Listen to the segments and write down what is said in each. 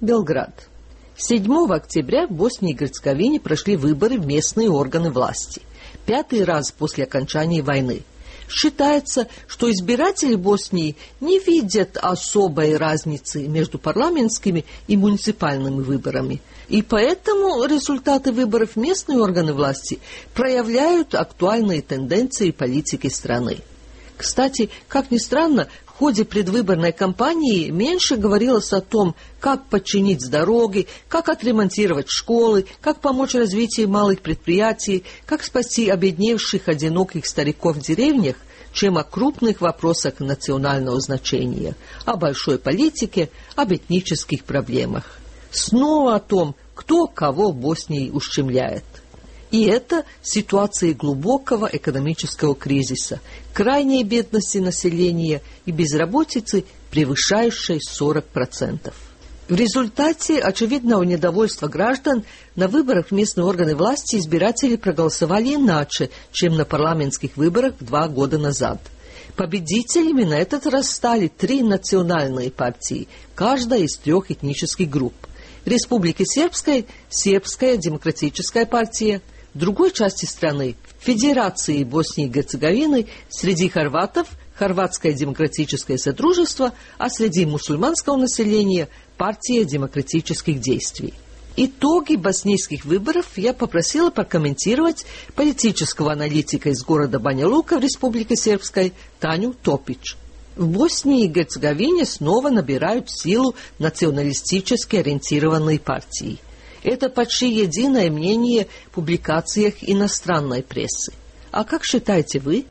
Белград. 7 октября в Боснии и Герцеговине прошли выборы в местные органы власти. 5-й раз после окончания войны. Считается, что избиратели Боснии не видят особой разницы между парламентскими и муниципальными выборами. И поэтому результаты выборов в местные органы власти проявляют актуальные тенденции политики страны. Кстати, как ни странно, в ходе предвыборной кампании меньше говорилось о том, как починить дороги, как отремонтировать школы, как помочь развитию малых предприятий, как спасти обедневших одиноких стариков в деревнях, чем о крупных вопросах национального значения, о большой политике, об этнических проблемах. Снова о том, кто кого в Боснии ущемляет. И это ситуация глубокого экономического кризиса, крайней бедности населения и безработицы, превышающей 40%. В результате очевидного недовольства граждан на выборах в местные органы власти избиратели проголосовали иначе, чем на парламентских выборах 2 года назад. Победителями на этот раз стали 3 национальные партии, каждая из 3 этнических групп. Республики Сербской – Сербская демократическая партия, в другой части страны – Федерации Боснии и Герцеговины, среди хорватов – Хорватское демократическое содружество, а среди мусульманского населения – Партия демократических действий. Итоги боснийских выборов я попросила прокомментировать политического аналитика из города Баня-Лука в Республике Сербской Таню Топич. В Боснии и Герцеговине снова набирают силу националистически ориентированные партии. Это почти единое мнение в публикациях иностранной прессы. А как считаете вы?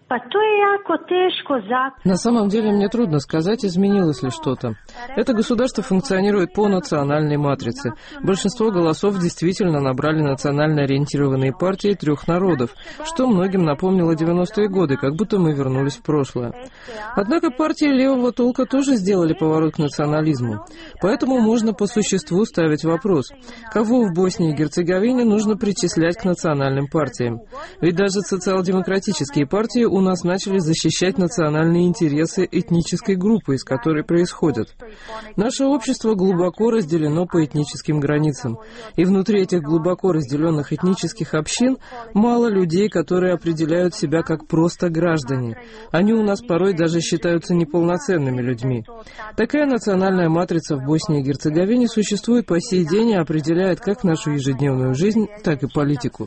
На самом деле мне трудно сказать, изменилось ли что-то. Это государство функционирует по национальной матрице. Большинство голосов действительно набрали национально ориентированные партии 3 народов, что многим напомнило 90-е годы, как будто мы вернулись в прошлое. Однако партии левого толка тоже сделали поворот к национализму. Поэтому можно по существу ставить вопрос, кого в Боснии и Герцеговине нужно причислять к национальным партиям. Ведь даже социал-демократические партии у нас начали защищать национальные интересы этнической группы, из которой происходят. Наше общество глубоко разделено по этническим границам. И внутри этих глубоко разделенных этнических общин мало людей, которые определяют себя как просто граждане. Они у нас порой даже считаются неполноценными людьми. Такая национальная матрица в Боснии и Герцеговине существует по сей день и определяет как нашу ежедневную жизнь, так и политику.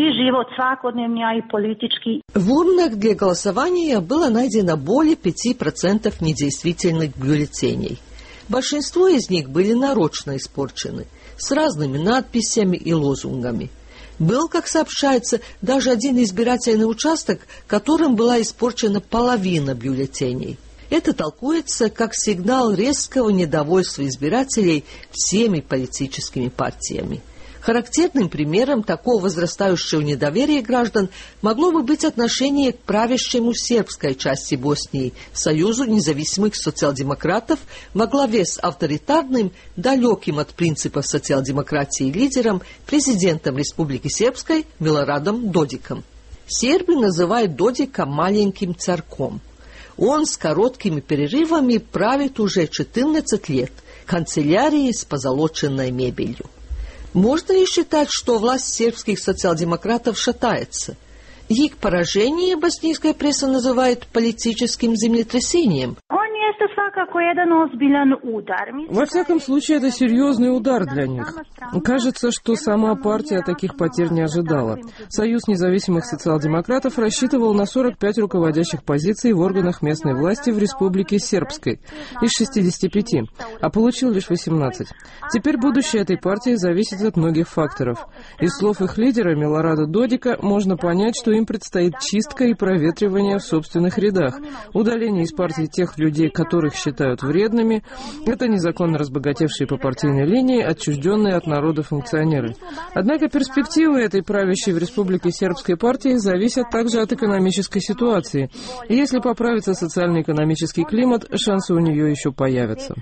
В урнах для голосования было найдено более 5% недействительных бюллетеней. Большинство из них были нарочно испорчены, с разными надписями и лозунгами. Был, как сообщается, даже один избирательный участок, которым была испорчена половина бюллетеней. Это толкуется как сигнал резкого недовольства избирателей всеми политическими партиями. Характерным примером такого возрастающего недоверия граждан могло бы быть отношение к правящему сербской части Боснии, Союзу независимых социал-демократов, во главе с авторитарным, далеким от принципов социал-демократии лидером, президентом Республики Сербской Милорадом Додиком. Сербы называют Додика маленьким царьком. Он с короткими перерывами правит уже 14 лет, канцелярией с позолоченной мебелью. Можно ли считать, что власть сербских социал-демократов шатается? Их поражение боснийская пресса называет политическим землетрясением. Во всяком случае, это серьезный удар для них. Кажется, что сама партия таких потерь не ожидала. Союз независимых социал-демократов рассчитывал на 45 руководящих позиций в органах местной власти в Республике Сербской из 65, а получил лишь 18. Теперь будущее этой партии зависит от многих факторов. Из слов их лидера Милорада Додика можно понять, что им предстоит чистка и проветривание в собственных рядах, удаление из партии тех людей, которых считают вредными, это незаконно разбогатевшие по партийной линии, отчужденные от народа функционеры. Однако перспективы этой правящей в Республике Сербской партии зависят также от экономической ситуации. И если поправится социально-экономический климат, шансы у нее еще появятся.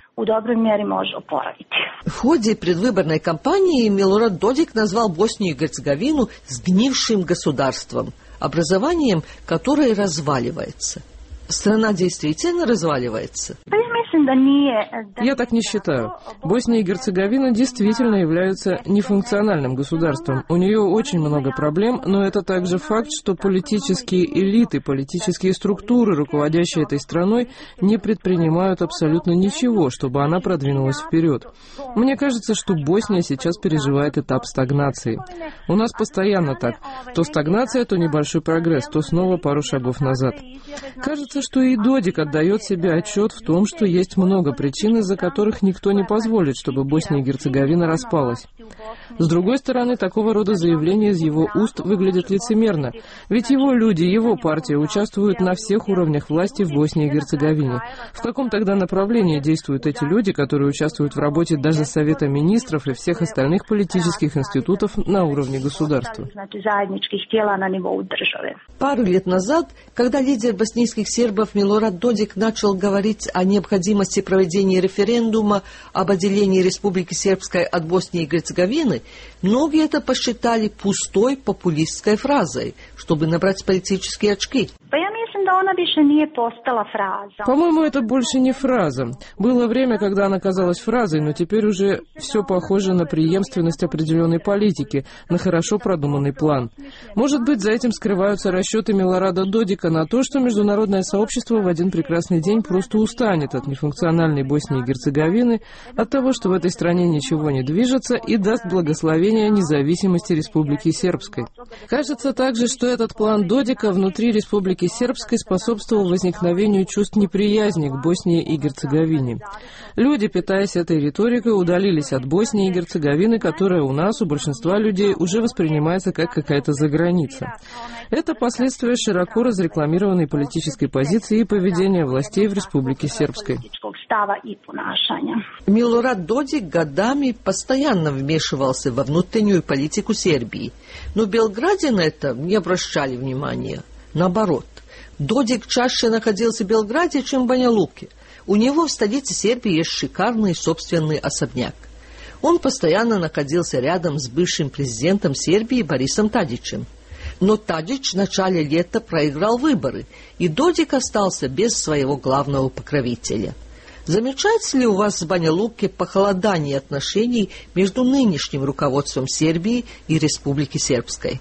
В ходе предвыборной кампании Милорад Додик назвал Боснию и Герцеговину сгнившим государством, образованием, которое разваливается. Страна действительно разваливается? Я так не считаю. Босния и Герцеговина действительно является нефункциональным государством. У нее очень много проблем, но это также факт, что политические элиты, политические структуры, руководящие этой страной, не предпринимают абсолютно ничего, чтобы она продвинулась вперед. Мне кажется, что Босния сейчас переживает этап стагнации. У нас постоянно так. То стагнация, то небольшой прогресс, то снова пару шагов назад. Кажется, что и Додик отдает себе отчет в том, что есть много причин, из-за которых никто не позволит, чтобы Босния и Герцеговина распалась. С другой стороны, такого рода заявления из его уст выглядят лицемерно, ведь его люди, его партия участвуют на всех уровнях власти в Боснии и Герцеговине. В каком тогда направлении действуют эти люди, которые участвуют в работе даже Совета министров и всех остальных политических институтов на уровне государства? Пару лет назад, когда лидер боснийских сербов Милорад Додик начал говорить о необходимости проведения референдума об отделении Республики Сербской от Боснии и Герцеговины, многие это посчитали пустой популистской фразой, чтобы набрать политические очки. По-моему, это больше не фраза. Было время, когда она казалась фразой, но теперь уже все похоже на преемственность определенной политики, на хорошо продуманный план. Может быть, за этим скрываются расчеты Милорада Додика на то, что международное сообщество в один прекрасный день просто устанет от нефункциональной Боснии и Герцеговины, от того, что в этой стране ничего не движется, и даст благословение независимости Республики Сербской. Кажется также, что этот план Додика внутри Республики Сербской способствовал возникновению чувств неприязни к Боснии и Герцеговине. Люди, питаясь этой риторикой, удалились от Боснии и Герцеговины, которая у нас, у большинства людей, уже воспринимается как какая-то заграница. Это последствия широко разрекламированной политической позиции и поведения властей в Республике Сербской. Милорад Додик годами постоянно вмешивался во внутреннюю политику Сербии, но в Белграде на это не обращали внимания. Наоборот, Додик чаще находился в Белграде, чем в Баня-Луке. У него в столице Сербии есть шикарный собственный особняк. Он постоянно находился рядом с бывшим президентом Сербии Борисом Тадичем. Но Тадич в начале лета проиграл выборы, и Додик остался без своего главного покровителя. Замечается ли у вас в Баня-Луке похолодание отношений между нынешним руководством Сербии и Республики Сербской?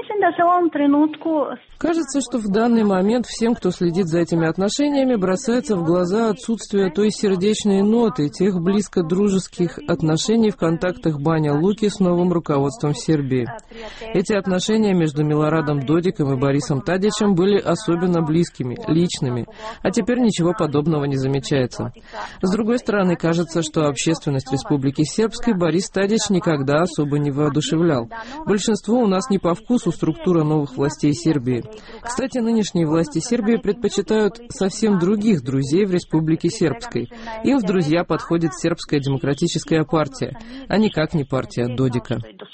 Кажется, что в данный момент всем, кто следит за этими отношениями, бросается в глаза отсутствие той сердечной ноты, тех близко дружеских отношений в контактах Баня-Луки с новым руководством Сербии. Эти отношения между Милорадом Додиком и Борисом Тадичем были особенно близкими, личными, а теперь ничего подобного не замечается. С другой стороны, кажется, что общественность Республики Сербской Борис Тадич никогда особо не воодушевлял. Большинству у нас не по вкусу структура новых властей Сербии. Кстати, нынешние власти Сербии предпочитают совсем других друзей в Республике Сербской. Им в друзья подходит Сербская демократическая партия, а никак не партия Додика.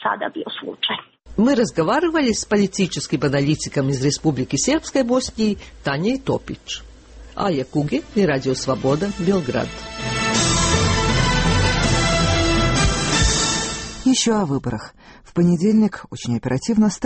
Мы разговаривали с политическим аналитиком из Республики Сербской Боснии Таней Топич. Ая Куге и Радио Свобода, Белград. Еще о выборах. В понедельник очень оперативно